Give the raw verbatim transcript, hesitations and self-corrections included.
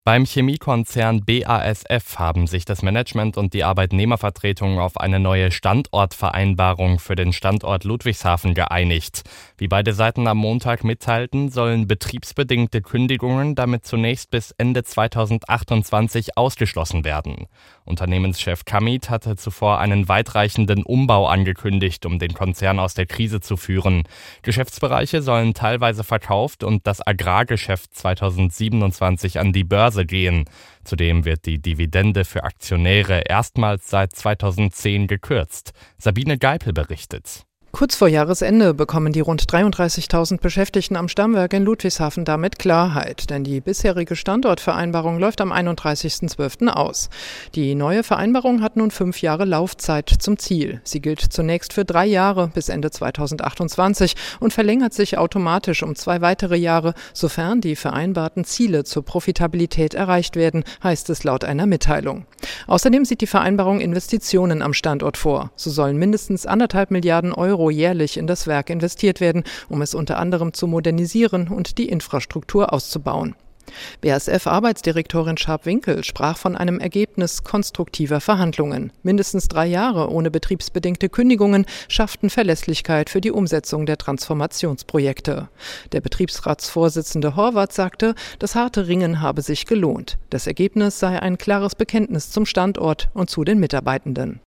Beim Chemiekonzern B A S F haben sich das Management und die Arbeitnehmervertretung auf eine neue Standortvereinbarung für den Standort Ludwigshafen geeinigt. Wie beide Seiten am Montag mitteilten, sollen betriebsbedingte Kündigungen damit zunächst bis Ende zweitausendachtundzwanzig ausgeschlossen werden. Unternehmenschef Kamit hatte zuvor einen weitreichenden Umbau angekündigt, um den Konzern aus der Krise zu führen. Geschäftsbereiche sollen teilweise verkauft und das Agrargeschäft zweitausendsiebenundzwanzig an die Börse gehen. Zudem wird die Dividende für Aktionäre erstmals seit zweitausendzehn gekürzt. Sabine Geipel berichtet. Kurz vor Jahresende bekommen die rund dreiunddreißigtausend Beschäftigten am Stammwerk in Ludwigshafen damit Klarheit, denn die bisherige Standortvereinbarung läuft am einunddreißigsten zwölften aus. Die neue Vereinbarung hat nun fünf Jahre Laufzeit zum Ziel. Sie gilt zunächst für drei Jahre bis Ende zweitausendachtundzwanzig und verlängert sich automatisch um zwei weitere Jahre, sofern die vereinbarten Ziele zur Profitabilität erreicht werden, heißt es laut einer Mitteilung. Außerdem sieht die Vereinbarung Investitionen am Standort vor. So sollen mindestens anderthalb Milliarden Euro jährlich in das Werk investiert werden, um es unter anderem zu modernisieren und die Infrastruktur auszubauen. B A S F-Arbeitsdirektorin Scharp-Winkel sprach von einem Ergebnis konstruktiver Verhandlungen. Mindestens drei Jahre ohne betriebsbedingte Kündigungen schafften Verlässlichkeit für die Umsetzung der Transformationsprojekte. Der Betriebsratsvorsitzende Horvath sagte, das harte Ringen habe sich gelohnt. Das Ergebnis sei ein klares Bekenntnis zum Standort und zu den Mitarbeitenden.